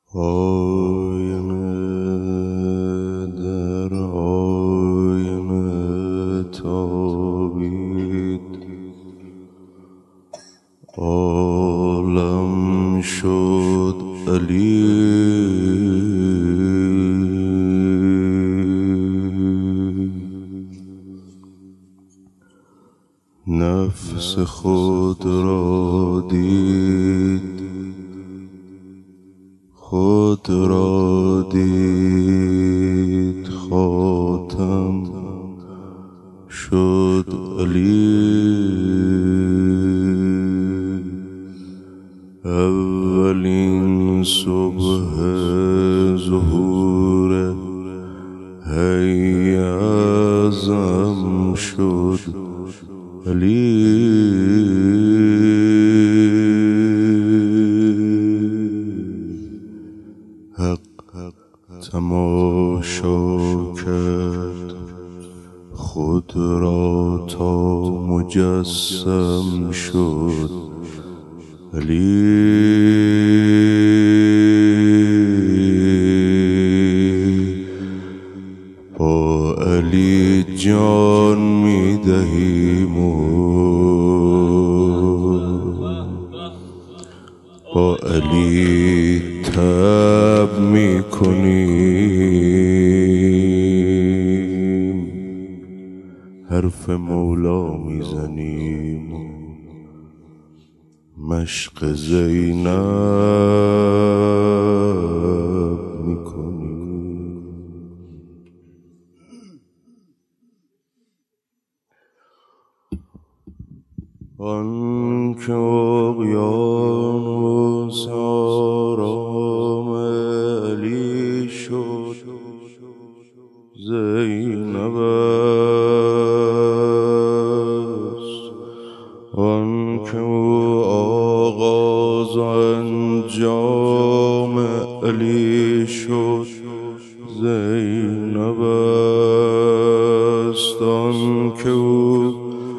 آینه در آینه تابید، عالم شد علی. نفس خود را دید، خود را دید، خاتم شد علی. اولین صبح ظهور حی اعظم شد علی. حق تماشا کرد خود را تا مجسم شد علی. با علی جان می‌دهیم و با علی تب می‌کنیم، حرف مولا می‌زنیم، مشق زینب می‌کنیم. آن که اقیانوس آرام علی شد، زینب است. آن که او آغاز انجام علی شد، زینب است. آن که او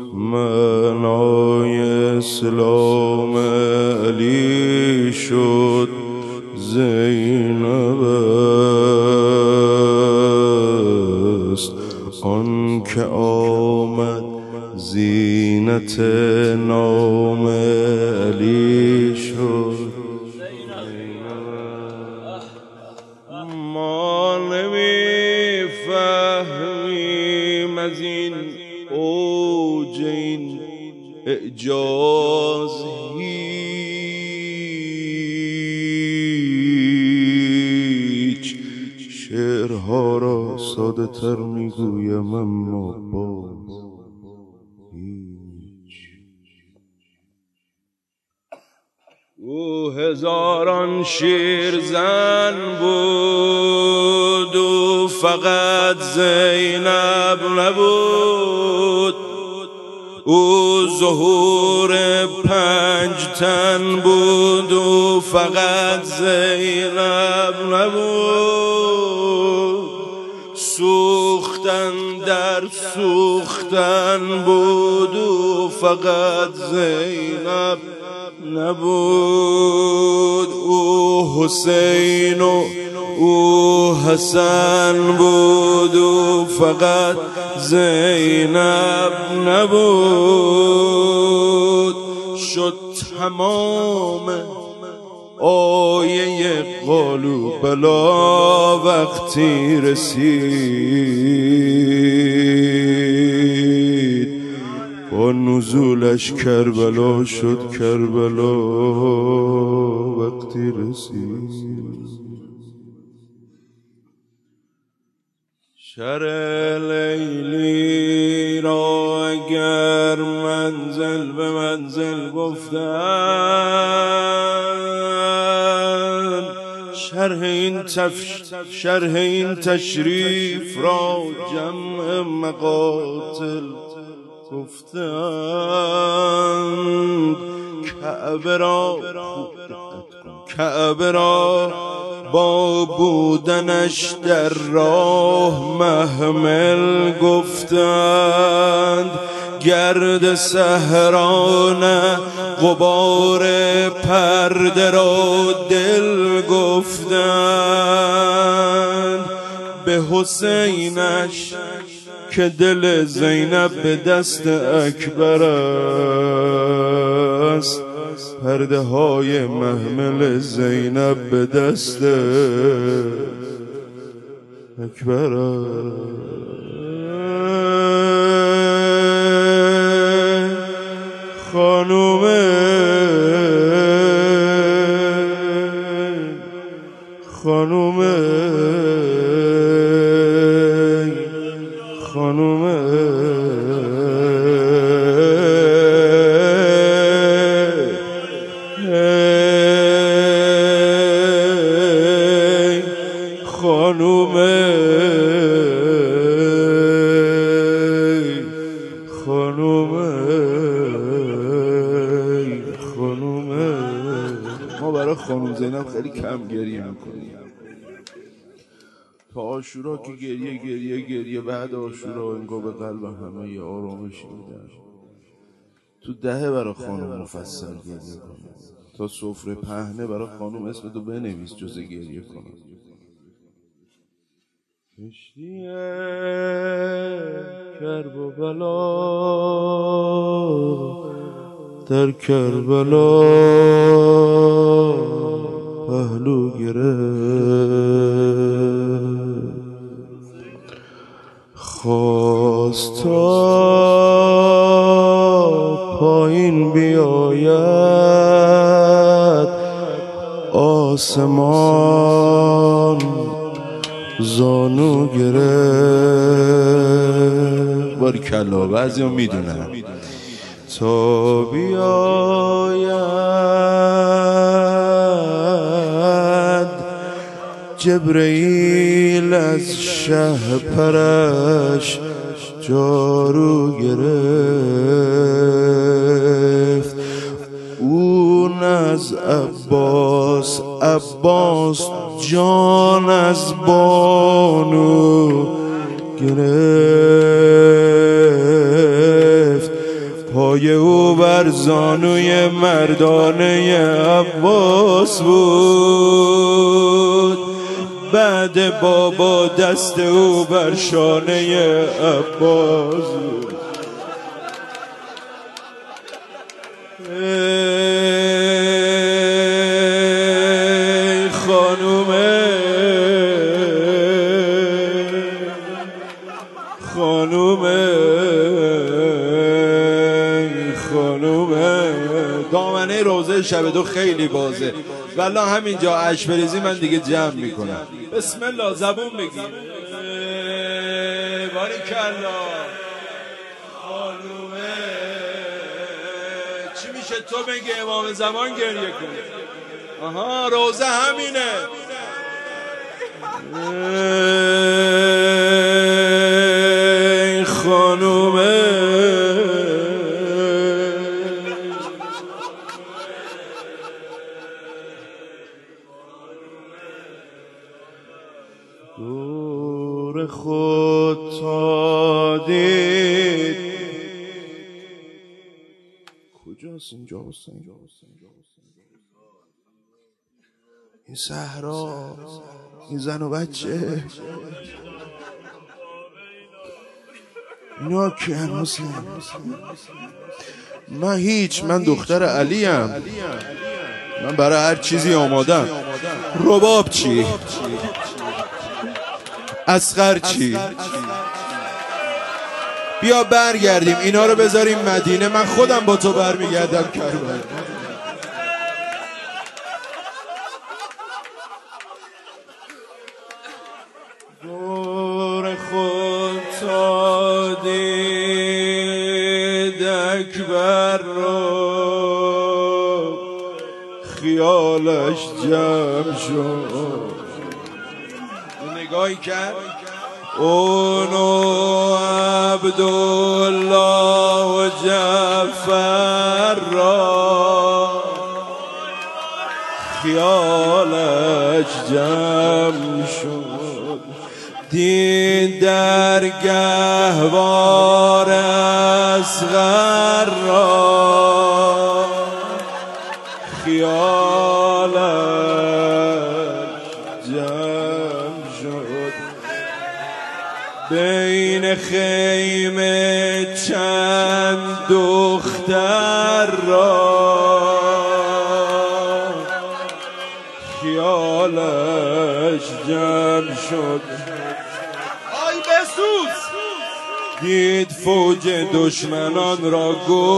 معنای اسلام علی شد، زینب است. آن که آمد زینت نام علی شد، ما نمی‌فهمیم از این اوج این اعجاز هیچ. شعرها را ساده تر میگویم اما باز هیچ. او هزاران شیرزن بود، او فقط زینب نبود. او ظهور 5 تن بود، او فقط زینب نبود. سوختن در سوختن بود، او فقط زینب نبود. او حسین و او حسن بود، او فقط زینب نبود. شد تمام آیه قالوا بلا وقتی رسید، با نزولش کربلا شد کربلا وقتی رسید. شر لیلی را اگر منزل به منزل گفتن، شرح این تشریف را جمع مقاتل گفتند. کعبه را با بودنش در راه محمل گفتند. گرد صحرانه غبار پرده را دل گفتند به حسینش که دل زینب به دست اکبر است، پرده های محمل زینب به دست اکبر است. خانومه خانومه خانومه خانومه ما برای خانوم زینب خیلی کم گریه میکنیم. تا عاشورا که گریه بعد عاشورا انگار به قلب همه یه آرامش میدن. تو دهه برای خانوم مفصل گریه کنه، تا سفره پهنه برای خانوم اسم تو بنویس جز گریه کنه. کشتی کربلا در کربلا پهلو گرفت، خواست تا پایین بیاید آسمان زانو گرفت. باریکلا، بعضی ها میدونن تا بیاید جبرئیل از شه پرش جارو گرفت. اون از عباس، عباس جان از بانو گرفت. پای او بر زانوی مردانه عباس بود، بعد بابا دست او بر شانه عباس بود. ای خانومه خانومه خانومه، دامنه روزه شب دو خیلی بازه. والله همینجا عشق بریزی من دیگه جمع میکنم. بسم الله، زبون بگیم. باریکلا خانومه. چی میشه تو بگی امام زمان گریه کنی؟ آها، روزه همینه. ای خانومه دور خود تا دید. کجاست اینجا حسین؟ این صحرا، این زن و بچه، اینا کیان حسین؟ من دختر علیم. من برای هر چیزی آمادم. رباب چی؟ اصغر چی؟ بیا برگردیم اینا رو بذاریم مدینه، من خودم با تو برمیگردم کربلا. دور خود تا دید اکبر رو خیالش جمع شد. نگاهی کرد اونو عبدالله و جعفر را خیالش جمع شد. دید در گهوار اصغر را خیالش جمع شد بین خیمه چند دختر را خیالش جمع شد آی بسوز دید فوج دشمنان را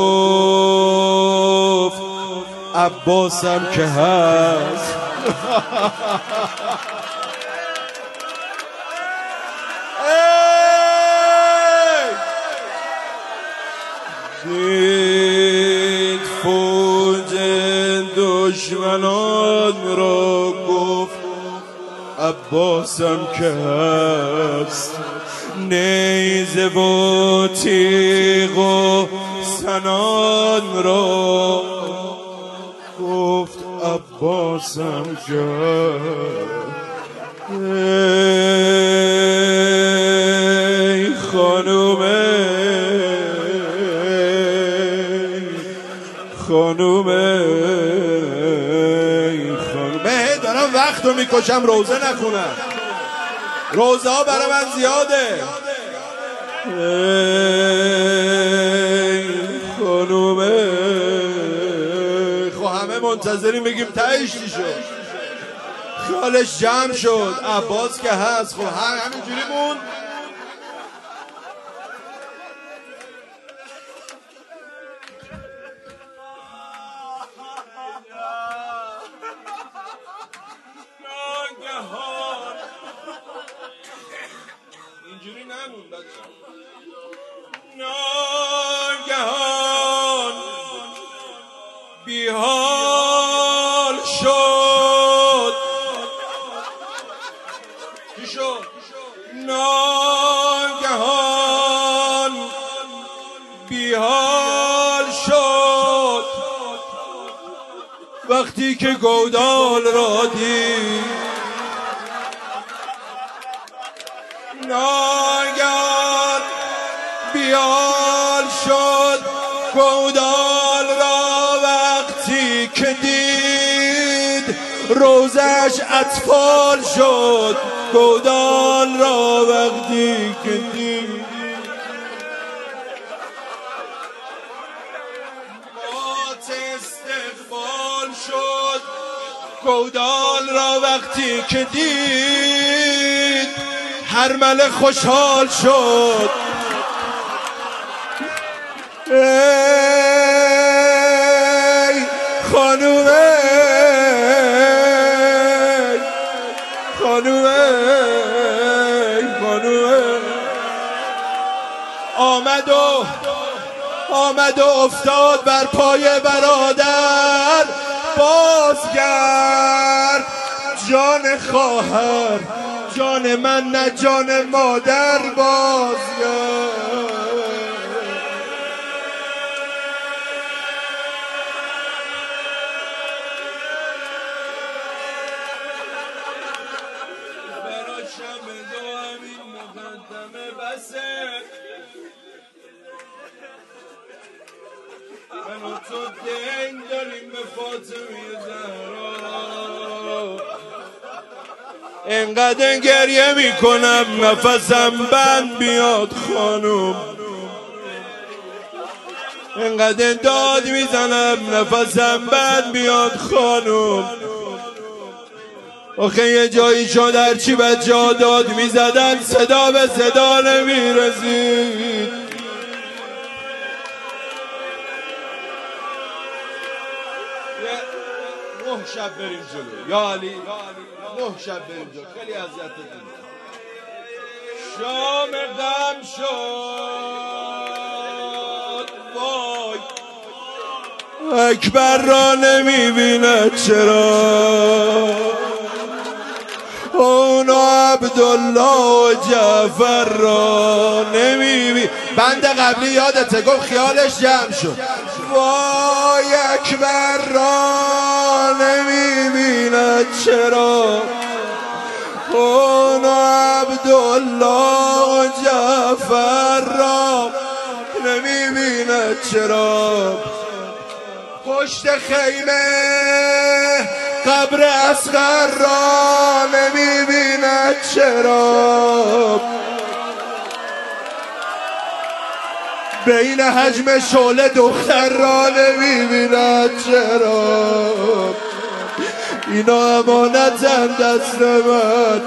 گفت عباسم که هست دید فوج دشمنان را گفت عباسم که هست نیزه و تیغ و سنان را گفت عباسم که ای خانومه دارم وقت رو میکشم روزه نخونم روزه ها برای من زیاده ای خانومه خب همه منتظریم بگیم تهش چی شد خیالش جمع شد عباس که هست خب همینجوری مون اینجوری نمون بچه ناگهان بیحال شد چی شد؟ ناگهان بیحال شد وقتی که گودال را دید ناگهان بیحال شد گودال را وقتی که دید روزش اطفال شد گودال را وقتی که دید مات استقبال شد گودال را وقتی که دید هرمله خوشحال شد ای خانومه آمد و افتاد بر پای برادر بازگرد جان خواهر جان من نه جان مادر بازگرد برای شب دو همین مقدمه بسه من و تو دین داریم به فاطمه زهرا اینقدر گریه میکنم نفسم بند بیاد خانوم اینقدر داد میزنم نفسم بند بیاد خانوم آخه یه جایی شد هرچی بچه ها داد میزدن صدا به صدا نمیرسید نه شب بریم جلو یا علی 9 شب بریم جلو خیلی اذیت دادیم شام غم شد وای اکبر را نمیبیند چرا اونو عبدالله و جعفر را نمیبین بند قبلی یادته گفت خیالش جمع شد وای اکبر را نمیبیند چرا اون عبدالله جعفر را نمیبیند چرا؟ پشت خیمه قبر اصغر را نمیبیند چرا؟ بین حجم شعله دختر را نمیبیند چرا؟ اینا امانتن دست من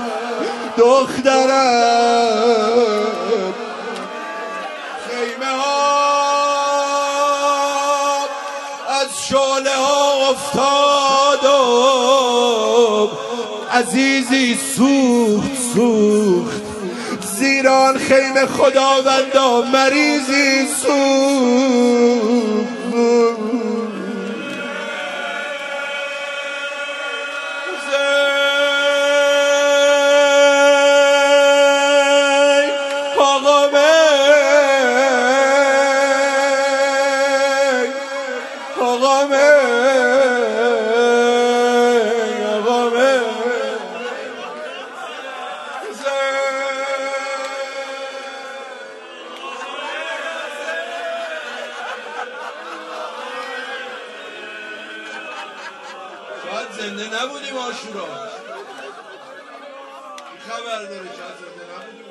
دخترم. خیمه ها از شعله ها افتاد و عزیزی سوخت زیران خیمه خداوندا مریضی سوخت. شاید زنده نبودیم عاشورا، خبر داره شاید زنده نبودیم.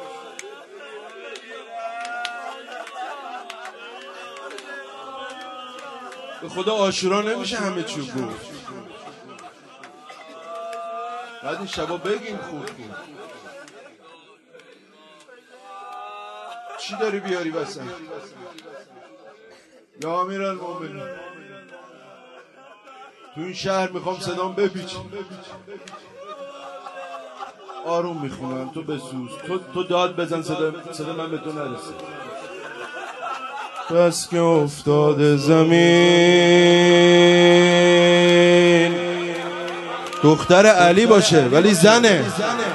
به خدا عاشورا نمیشه همه چی گفت، بعد این شبا بگیم خوب. چی داری بیاری واسه؟ یا امیرالمومنین تو این شهر میخوام صدام بپیچه. آروم میخونم، تو بسوز، تو داد بزن، صدا من به تو نرسه. بس که افتاده زمین. دختر علی باشه ولی زنه.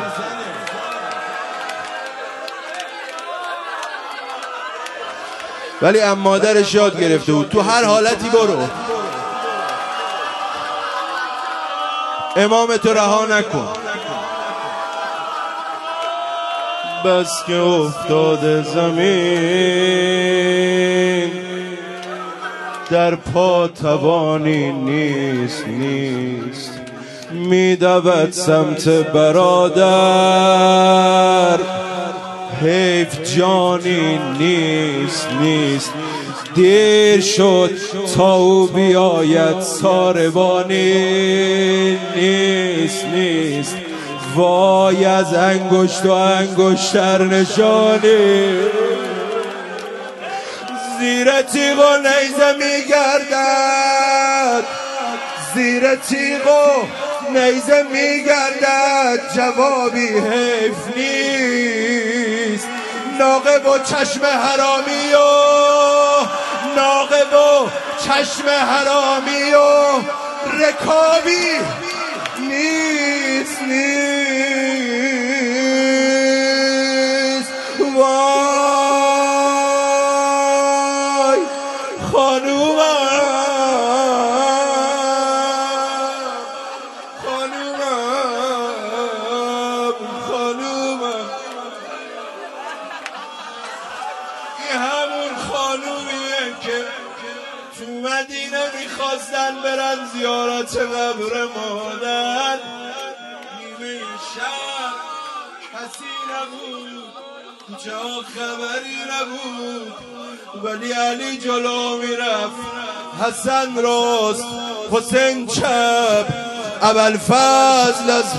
ولی ام مادرش یاد گرفته بود تو هر حالتی برو، امام تو رها نکن. بس که افتاده زمین در پا توانی نیست میدود سمت برادر حیف جانی نیست دیر شد تا او بیاید ساربانی نیست وای از انگشت و انگشتر نشانی زیر تیغ و نیزه میگردد زیر تیغ و نیزه میگردد جوابی حیف نیست ناقه و چشم حرامی و ناقه و چشم حرامی و رکابی نیست وای خانومم این همون خانومیه که تو مدینه میخواستن برن زیارت قبر مادر نیمه شب کسی نبود جا خبری نبود ولی علی جلو میرفت حسن راست حسین چپ ابوالفضل از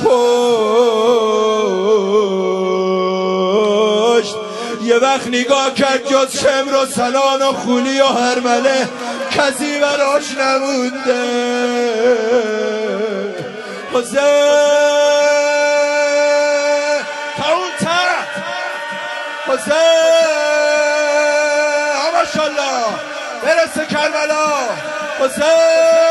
پشت یه وقت نگاه کرد جز شمر و سنان و خولی و هرمله کسی براش نمونده حسین تا اون طرف حسین ماشاءالله برسه کربلا حسین